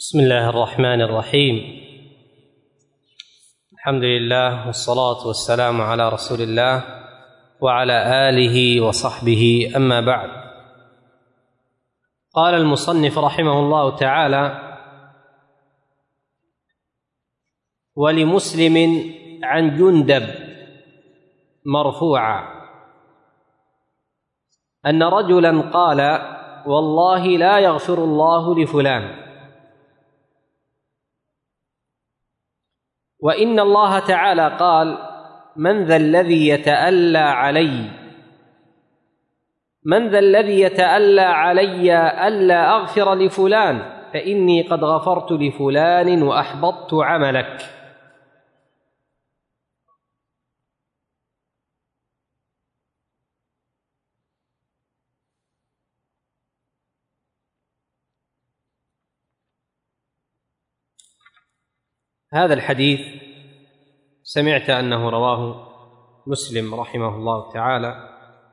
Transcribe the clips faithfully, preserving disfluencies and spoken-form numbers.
بسم الله الرحمن الرحيم. الحمد لله والصلاة والسلام على رسول الله وعلى آله وصحبه، أما بعد. قال المصنف رحمه الله تعالى: ولمسلم عن جندب مرفوعا أن رجلا قال: والله لا يغفر الله لفلان، وإن الله تعالى قال: من ذا الذي يتألى علي من ذا الذي يتألى علي ألا أغفر لفلان، فإني قد غفرت لفلان وأحبطت عملك. هذا الحديث سمعت أنه رواه مسلم رحمه الله تعالى،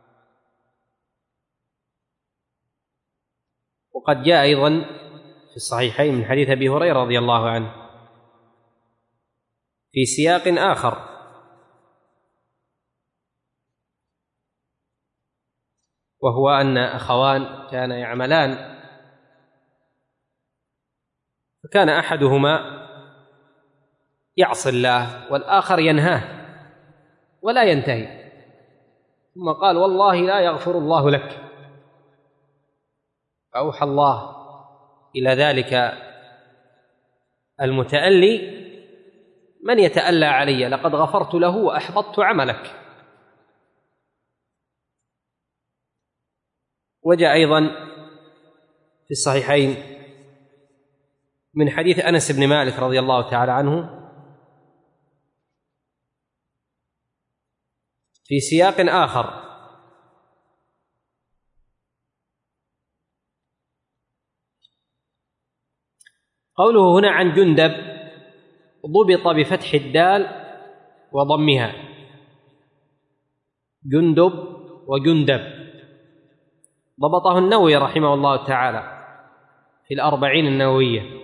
وقد جاء أيضا في الصحيحين من حديث أبي هريرة رضي الله عنه في سياق آخر، وهو أن أخوان كان يعملان، فكان أحدهما يعصي الله والآخر ينهاه ولا ينتهي، ثم قال: والله لا يغفر الله لك. فأوحى الله إلى ذلك المتألي: من يتألى علي لقد غفرت له وأحبطت عملك. وجاء أيضا في الصحيحين من حديث أنس بن مالك رضي الله تعالى عنه في سياق آخر: قوله هنا عن جندب ضبط بفتح الدال وضمها، جندب وجندب، ضبطه النووي رحمه الله تعالى في الأربعين النووية.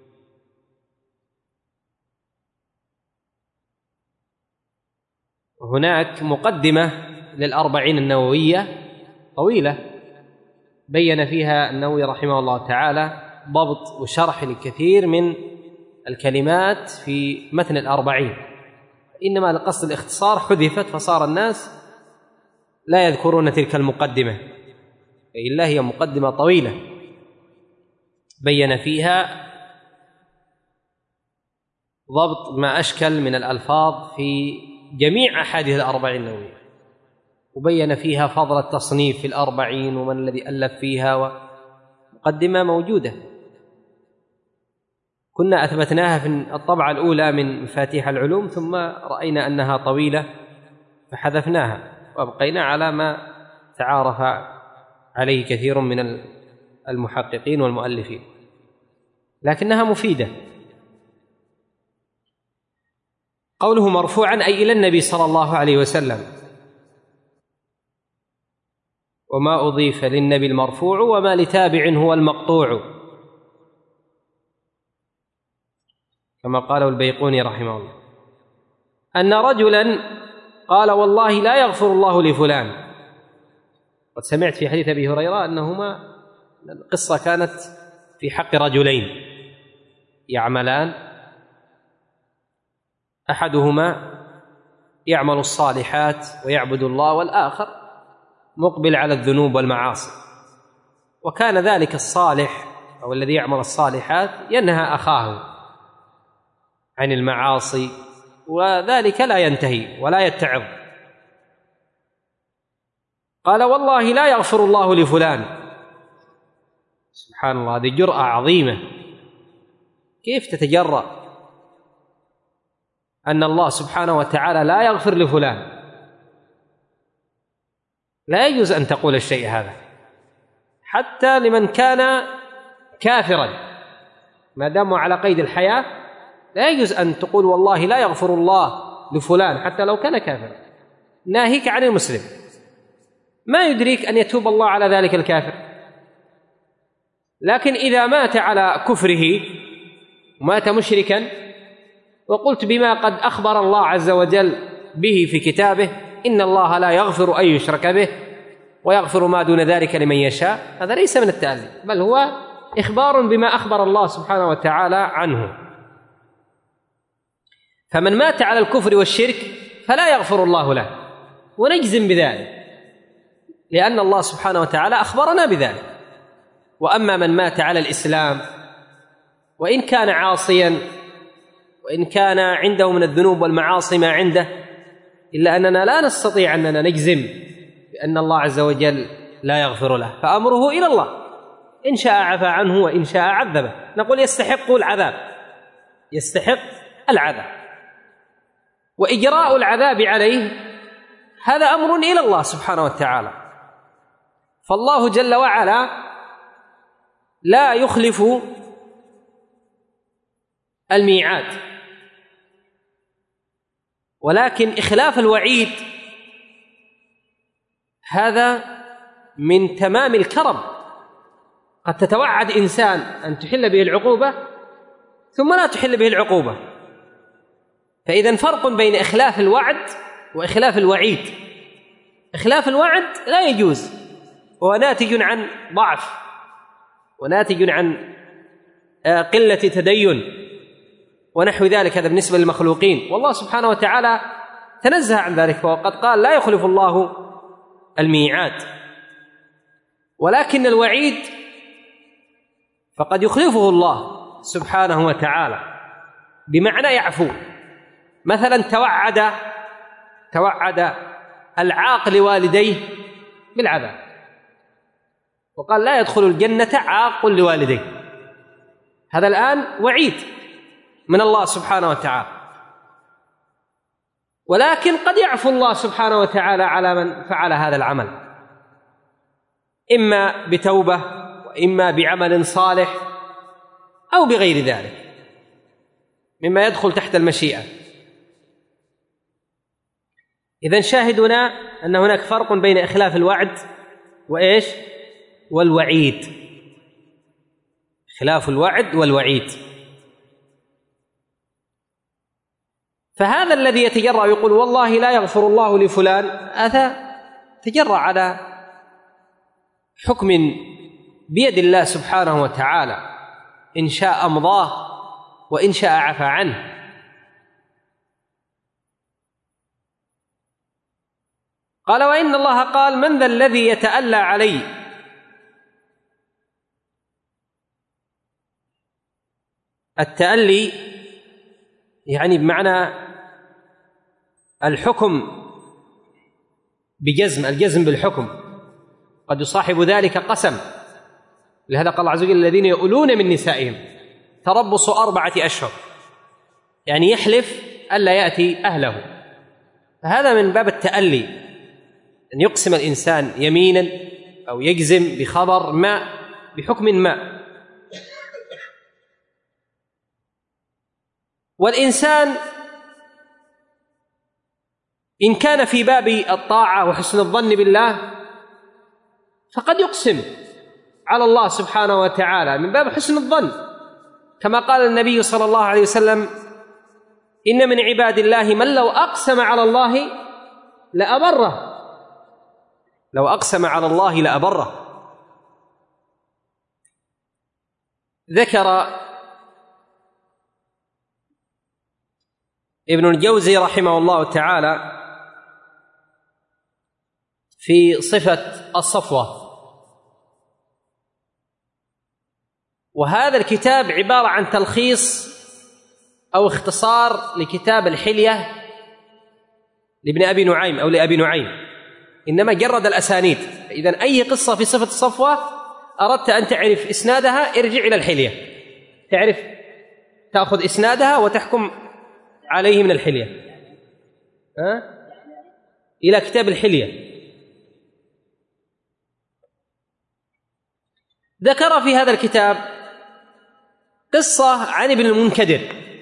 هناك مقدمة للأربعين النووية طويلة بين فيها النووي رحمه الله تعالى ضبط وشرح لكثير من الكلمات في متن الأربعين، إنما لقصد الاختصار حذفت، فصار الناس لا يذكرون تلك المقدمة، إلا هي مقدمة طويلة بين فيها ضبط ما أشكل من الألفاظ في جميع أحاديث الأربعين النووية، وبين فيها فضل التصنيف في الأربعين ومن الذي ألف فيها، ومقدمة موجودة كنا أثبتناها في الطبعة الأولى من مفاتيح العلوم، ثم رأينا أنها طويلة فحذفناها وأبقينا على ما تعارف عليه كثير من المحققين والمؤلفين، لكنها مفيدة. قوله مرفوعا أي إلى النبي صلى الله عليه وسلم، وما أضيف للنبي المرفوع وما لتابع هو المقطوع، كما قاله البيقوني رحمه الله، أن رجلا قال: والله لا يغفر الله لفلان. قد سمعت في حديث أبي هريرة أنهما القصة كانت في حق رجلين يعملان، أحدهما يعمل الصالحات ويعبد الله، والآخر مقبل على الذنوب والمعاصي، وكان ذلك الصالح أو الذي يعمل الصالحات ينهى أخاه عن المعاصي، وذلك لا ينتهي ولا يتعظ. قال: والله لا يغفر الله لفلان. سبحان الله، هذه جرأة عظيمة. كيف تتجرأ أن الله سبحانه وتعالى لا يغفر لفلان؟ لا يجوز أن تقول الشيء هذا حتى لمن كان كافرا، ما دام على قيد الحياة لا يجوز أن تقول والله لا يغفر الله لفلان حتى لو كان كافرا، ناهيك عن المسلم. ما يدريك أن يتوب الله على ذلك الكافر، لكن إذا مات على كفره ومات مشركا، وقلت بما قد أخبر الله عز وجل به في كتابه إن الله لا يغفر أن يشرك به ويغفر ما دون ذلك لمن يشاء، هذا ليس من التألي، بل هو إخبار بما أخبر الله سبحانه وتعالى عنه. فمن مات على الكفر والشرك فلا يغفر الله له، ونجزم بذلك لأن الله سبحانه وتعالى أخبرنا بذلك. وأما من مات على الإسلام وإن كان عاصيا وإن كان عنده من الذنوب والمعاصي ما عنده، إلا أننا لا نستطيع أننا نجزم بأن الله عز وجل لا يغفر له، فأمره إلى الله، إن شاء عفى عنه وإن شاء عذبه. نقول يستحق العذاب، يستحق العذاب، وإجراء العذاب عليه هذا أمر إلى الله سبحانه وتعالى. فالله جل وعلا لا يخلف الميعاد، ولكن إخلاف الوعيد هذا من تمام الكرم. قد تتوعد إنسان أن تحل به العقوبة ثم لا تحل به العقوبة، فإذا فرق بين إخلاف الوعد وإخلاف الوعيد. إخلاف الوعد لا يجوز، وهو ناتج عن ضعف وناتج عن قلة تدين ونحو ذلك، هذا بالنسبة للمخلوقين، والله سبحانه وتعالى تنزه عن ذلك، وقد قال لا يخلف الله الميعاد. ولكن الوعيد فقد يخلفه الله سبحانه وتعالى، بمعنى يعفو. مثلا توعد توعد العاق لوالديه بالعذاب، وقال لا يدخل الجنة عاق لوالديه، هذا الآن وعيد من الله سبحانه وتعالى. ولكن قد يعفو الله سبحانه وتعالى على من فعل هذا العمل، إما بتوبة وإما بعمل صالح أو بغير ذلك مما يدخل تحت المشيئة. إذن شاهدنا أن هناك فرق بين إخلاف الوعد وإيش والوعيد، خلاف الوعد والوعيد. فهذا الذي يتجرأ يقول والله لا يغفر الله لفلان، هذا تجرأ على حكم بيد الله سبحانه وتعالى، إن شاء أمضاه وإن شاء عفى عنه. قال وإن الله قال من ذا الذي يتألى علي. التألي يعني بمعنى الحكم بجزم، الجزم بالحكم، قد يصاحب ذلك قسم. لهذا قال الله عز وجل الذين يؤلون من نسائهم تربص أربعة أشهر، يعني يحلف ألا يأتي أهله. فهذا من باب التألي، أن يقسم الإنسان يمينا أو يجزم بخبر ما بحكم ما. والإنسان إن كان في باب الطاعة وحسن الظن بالله فقد يقسم على الله سبحانه وتعالى من باب حسن الظن، كما قال النبي صلى الله عليه وسلم إن من عباد الله من لو أقسم على الله لأبره، لو أقسم على الله لأبره. ذكر ابن الجوزي رحمه الله تعالى في صفة الصفوة، وهذا الكتاب عبارة عن تلخيص أو اختصار لكتاب الحلية لابن أبي نعيم أو لأبي نعيم، إنما جرد الأسانيد. إذن أي قصة في صفة الصفوة أردت أن تعرف إسنادها ارجع إلى الحلية، تعرف تأخذ إسنادها وتحكم عليه من الحلية أه؟ إلى كتاب الحلية. ذكر في هذا الكتاب قصة عن ابن المنكدر،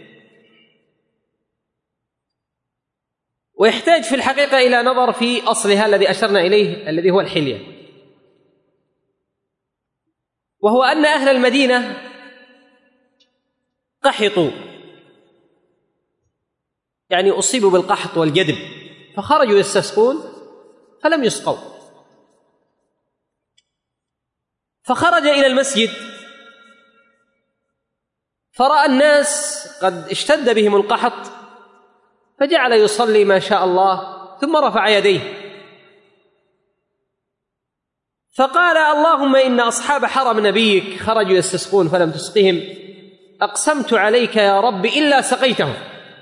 ويحتاج في الحقيقة إلى نظر في أصلها الذي أشرنا إليه الذي هو الحلية، وهو أن أهل المدينة قحطوا، يعني أصيبوا بالقحط والجدب، فخرجوا يستسقون فلم يسقوا. فخرج إلى المسجد فرأى الناس قد اشتد بهم القحط، فجعل يصلي ما شاء الله، ثم رفع يديه فقال: اللهم إن أصحاب حرم نبيك خرجوا يستسقون فلم تسقهم، أقسمت عليك يا رب إلا سقيتهم.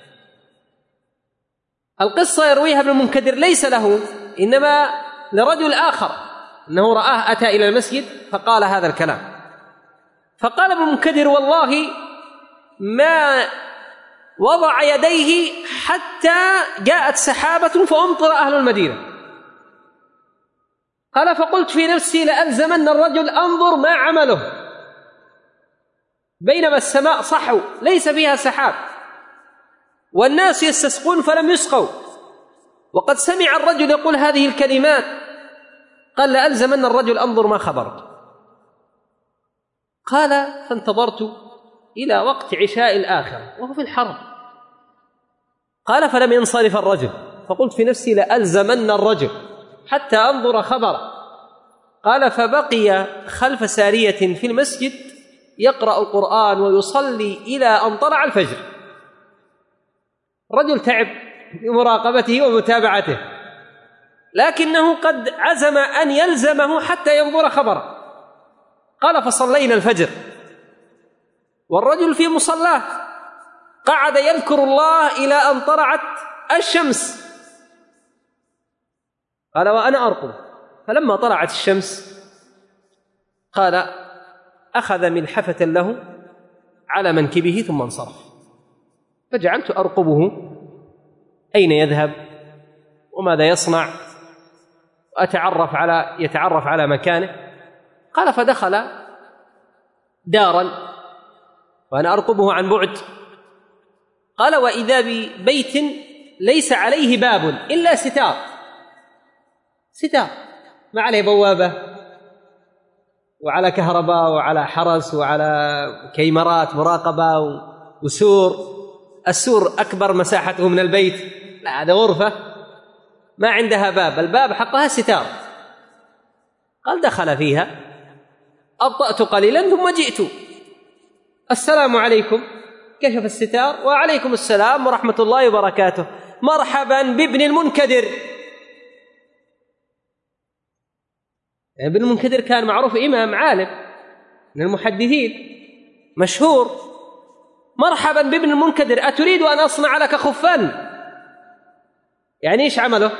القصة يرويها ابن المنكدر ليس له، إنما لرجل آخر، أنه رآه أتى إلى المسجد فقال هذا الكلام. فقال ابن المنكدر: والله ما وضع يديه حتى جاءت سحابة فأمطر أهل المدينة. قال: فقلت في نفسي لألزمن الرجل أنظر ما عمله، بينما السماء صحو ليس فيها سحاب والناس يستسقون فلم يسقوا، وقد سمع الرجل يقول هذه الكلمات. قال: لألزمن الرجل أنظر ما خبرت. قال: فانتظرت إلى وقت عشاء الآخرة وهو في الحرم. قال: فلم ينصرف الرجل، فقلت في نفسي لألزمن الرجل حتى أنظر خبره. قال: فبقي خلف سارية في المسجد يقرأ القرآن ويصلي إلى أن طلع الفجر. رجل تعب بمراقبته ومتابعته، لكنه قد عزم أن يلزمه حتى ينظر خبره. قال: فصلينا الفجر والرجل في مصلاه قعد يذكر الله إلى أن طلعت الشمس. قال: وأنا أرقب. فلما طلعت الشمس قال: أخذ ملحفة له على منكبه ثم انصرف. فجعلت أرقبه أين يذهب وماذا يصنع، وأتعرف على يتعرف على مكانه. قال: فدخل دارا وأنا أرقبه عن بعد. قال: وإذا ببيت ليس عليه باب إلا ستار، ستار ما عليه بوابة وعلى كهرباء وعلى حرس وعلى كاميرات مراقبة وسور. السور أكبر مساحته من البيت، لا هذا غرفة ما عندها باب، الباب حقها ستار. قال: دخل فيها، أبطأت قليلا ثم جئت. السلام عليكم. كشف الستار: وعليكم السلام ورحمة الله وبركاته، مرحبا بابن المنكدر. ابن المنكدر كان معروف إمام عالم من المحدثين مشهور. مرحبا بابن المنكدر، أتريد أن أصنع لك خفا؟ يعني إيش عمله؟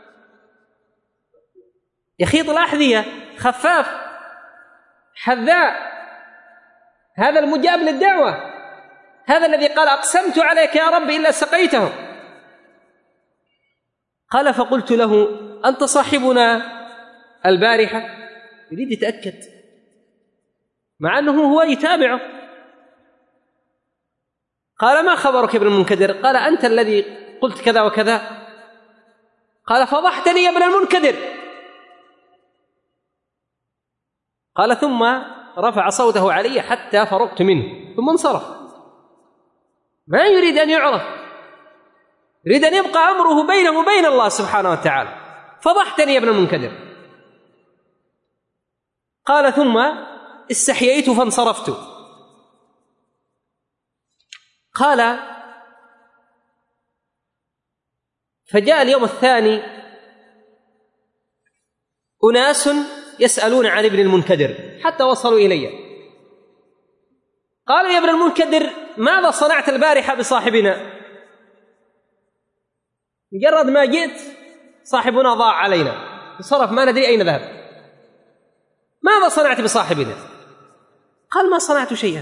يخيط الأحذية، خفاف حذاء. هذا المجاب للدعوة، هذا الذي قال: أقسمت عليك يا رب إلا سقيتهم. قال: فقلت له: أنت صاحبنا البارحة؟ يريد يتأكد مع أنه هو يتابعه. قال: ما خبرك يا ابن المنكدر؟ قال: أنت الذي قلت كذا وكذا. قال: فضحتني يا ابن المنكدر. قال: ثم رفع صوته علي حتى فرقت منه ثم انصرف. ما يريد أن يعرف، يريد أن يبقى أمره بينه وبين الله سبحانه وتعالى. فضحتني يا ابن المنكدر. قال: ثم استحييت فانصرفت. قال: فجاء اليوم الثاني أناس يسألون عن ابن المنكدر حتى وصلوا إلي. قالوا: يا ابن المنكدر، ماذا صنعت البارحة بصاحبنا؟ مجرد ما جئت صاحبنا ضاع علينا، انصرف، ما ندري أين ذهب. ماذا صنعت بصاحبنا؟ قال: ما صنعت شيئا.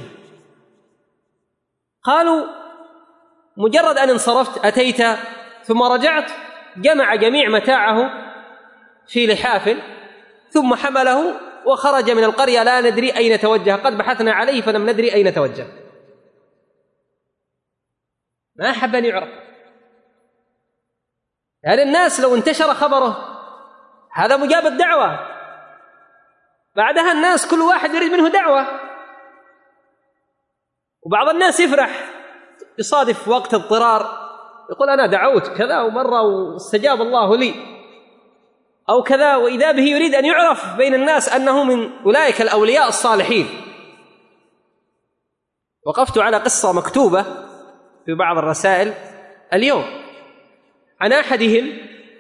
قالوا: مجرد أن انصرفت أتيت ثم رجعت، جمع جميع متاعه في لحاف ثم حمله وخرج من القرية لا ندري أين توجه، قد بحثنا عليه فلم ندري أين توجه. ما أحب أن يعرف. هذا الناس لو انتشر خبره هذا مجاب الدعوة، بعدها الناس كل واحد يريد منه دعوة، وبعض الناس يفرح، يصادف وقت اضطرار يقول أنا دعوت كذا ومرة واستجاب الله لي أو كذا، وإذا به يريد أن يعرف بين الناس أنه من أولئك الأولياء الصالحين. وقفت على قصة مكتوبة في بعض الرسائل اليوم عن أحدهم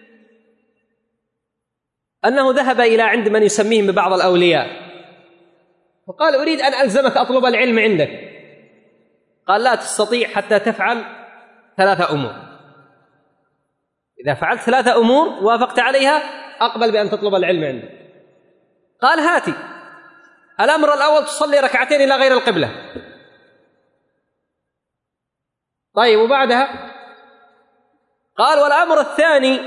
أنه ذهب إلى عند من يسميهم ببعض الأولياء وقال أريد أن ألزمك أطلب العلم عندك. قال لا تستطيع حتى تفعل ثلاثة أمور، إذا فعلت ثلاثة أمور وافقت عليها أقبل بأن تطلب العلم عندك. قال هاتي. الأمر الأول تصلي ركعتين إلى غير القبلة. طيب وبعدها؟ قال والأمر الثاني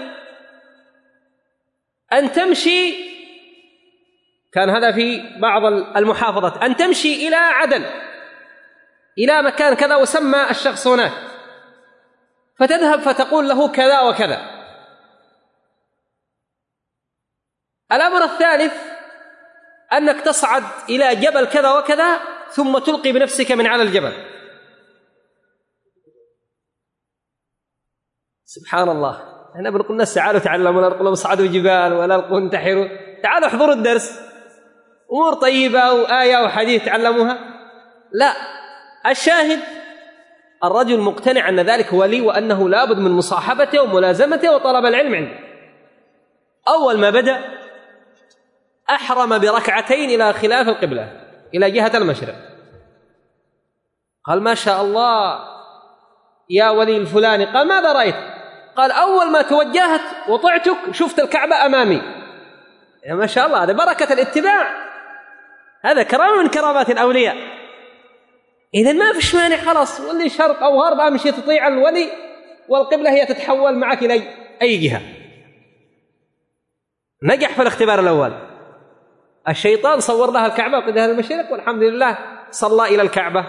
أن تمشي، كان هذا في بعض المحافظات، أن تمشي إلى عدن إلى مكان كذا وسمى الشخص هناك، فتذهب فتقول له كذا وكذا. الأمر الثالث أنك تصعد إلى جبل كذا وكذا ثم تلقي بنفسك من على الجبل. سبحان الله، احنا بنقول الناس تعالوا تعلموا، ولا نقول اصعدوا جبال ولا نقول انتحروا، تعالوا احضروا الدرس، امور طيبه وايه وحديث تعلموها. لا، الشاهد الرجل مقتنع ان ذلك ولي وانه لابد من مصاحبته وملازمته وطلب العلم عنده. اول ما بدا احرم بركعتين الى خلاف القبله الى جهه المشرق. قال ما شاء الله يا ولي الفلاني. قال ماذا رايت؟ قال أول ما توجهت وطعتك شفت الكعبة أمامي. يا ما شاء الله، هذا بركة الاتباع، هذا كرامة من كرامات الأولياء. إذن ما فيش مانع، خلاص واللي شرق أو غرب أمشي تطيع الولي، والقبلة هي تتحول معك إلى أي جهة. نجح في الاختبار الأول، الشيطان صور لها الكعبة وقدها المشرق، والحمد لله صلى إلى الكعبة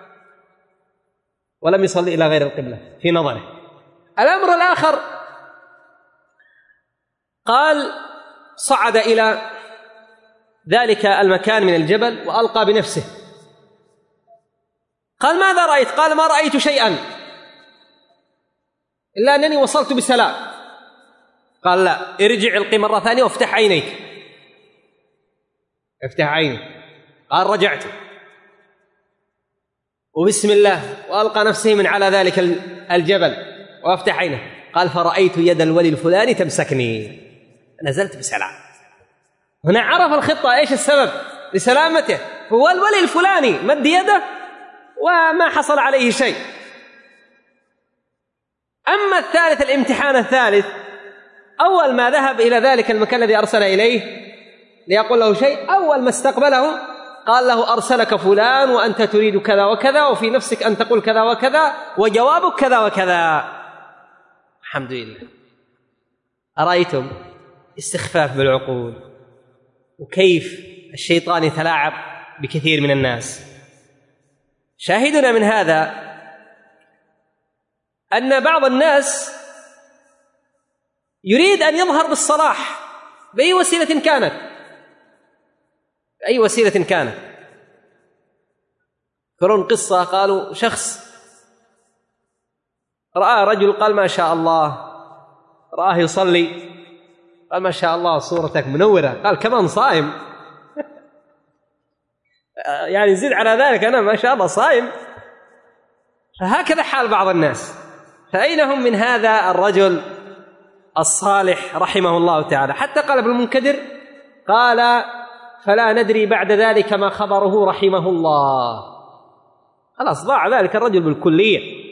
ولم يصلي إلى غير القبلة في نظره. الأمر الآخر قال صعد إلى ذلك المكان من الجبل وألقى بنفسه. قال ماذا رأيت؟ قال ما رأيت شيئا إلا أنني وصلت بسلام. قال لا، ارجع القي مرة ثانية وافتح عينيك. افتح عيني. قال رجعت وبسم الله وألقى نفسه من على ذلك الجبل وافتح عينه. قال فرأيت يد الولي الفلاني تمسكني، نزلت بسلام. هنا عرف الخطة ايش السبب لسلامته، هو الولي الفلاني مد يده وما حصل عليه شيء. أما الثالث، الامتحان الثالث، أول ما ذهب إلى ذلك المكان الذي أرسل إليه ليقول له شيء، أول ما استقبله قال له أرسلك فلان وأنت تريد كذا وكذا وفي نفسك أن تقول كذا وكذا وجوابك كذا وكذا. الحمد لله. أرأيتم استخفاف بالعقول وكيف الشيطان يتلاعب بكثير من الناس. شاهدنا من هذا أن بعض الناس يريد أن يظهر بالصلاح بأي وسيلة كانت، بأي وسيلة كانت. يذكرون قصة، قالوا شخص رأى رجل قال ما شاء الله، رآه يصلي قال ما شاء الله صورتك منورة، قال كمان صائم يعني زد على ذلك أنا ما شاء الله صائم. فهكذا حال بعض الناس. فأين هم من هذا الرجل الصالح رحمه الله تعالى؟ حتى قال ابن المنكدر قال فلا ندري بعد ذلك ما خبره رحمه الله. خلاص ضاع ذلك الرجل بالكلية.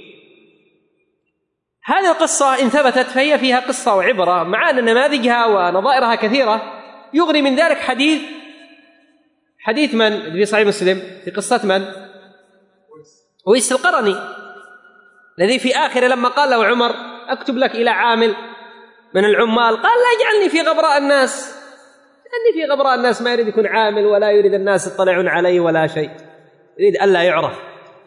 هذه القصة إن ثبتت فهي فيها قصة وعبرة، مع أن نماذجها ونظائرها كثيرة. يغني من ذلك حديث حديث من في صحيح مسلم في قصة من؟ أويس القرني، الذي في آخر لما قال له عمر أكتب لك إلى عامل من العمال، قال لا اجعلني في غبراء الناس، لأني في غبراء الناس. ما يريد يكون عامل ولا يريد الناس يطلعون عليه ولا شيء، يريد ألا يعرف.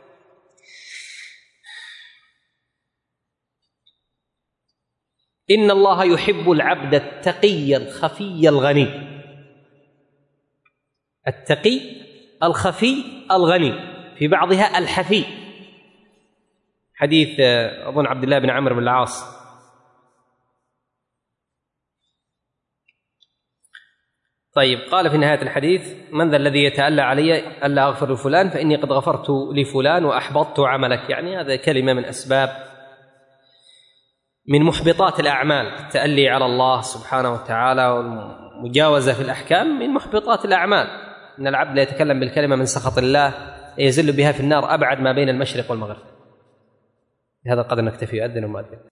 إن الله يحب العبد التقي الخفي الغني. التقي الخفي الغني. في بعضها الحفي، حديث أظن عبد الله بن عمرو بن العاص. طيب، قال في نهاية الحديث: من ذا الذي يتألى علي ألا أغفر لفلان فإني قد غفرت لفلان وأحبطت عملك. يعني هذا كلمة من أسباب من محبطات الأعمال، التألي على الله سبحانه وتعالى والمجاوزة في الأحكام من محبطات الأعمال. إن العبد لا يتكلم بالكلمة من سخط الله يزل بها في النار أبعد ما بين المشرق والمغرب. بهذا القدر نكتفي. يؤذن ومؤذن.